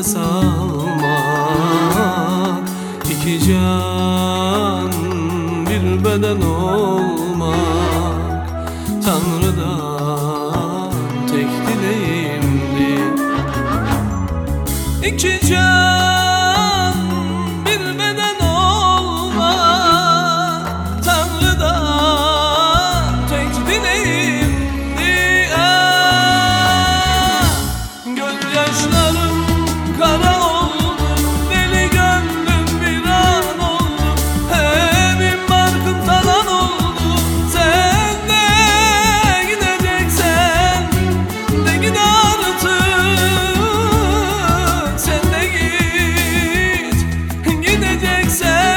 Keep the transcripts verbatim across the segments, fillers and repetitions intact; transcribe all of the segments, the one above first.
nefes almak, iki can bir beden olmak Tanrı'dan tek dileğimdi. İki can bir beden olmak Tanrı'dan tek dileğimdi. Ah, gözyaşlarım kara oldu, deli gönlüm viran oldu, evim barkım talan oldu. Sen de gideceksen de git artık, sen de git gideceksen.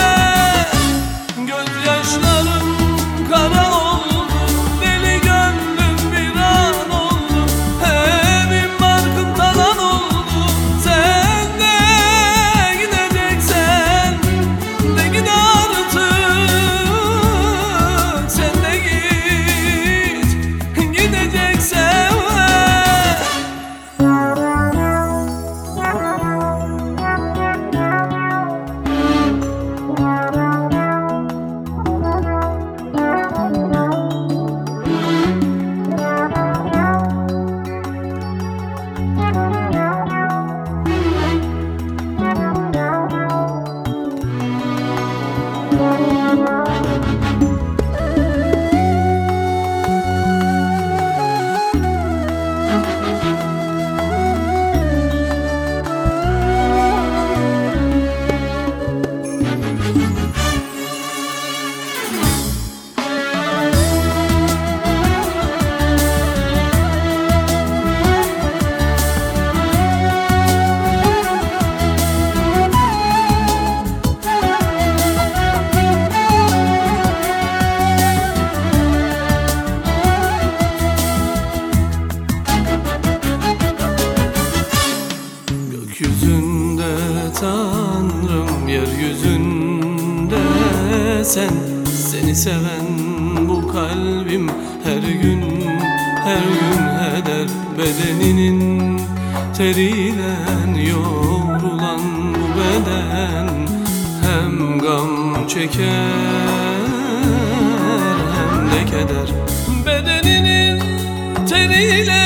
Gözyaşlarım kara oldu, deli gönlüm viran oldu, evim barkım talan oldu. Sen de gideceksen de git artık, sen de git gideceksen. Gökyüzünde Tanrım, yeryüzünde sen. Seni seven bu kalbim her gün her gün heder. Bedeninin teriyle yoğrulan bu beden hem gam çeker hem de keder. Bedeninin teriyle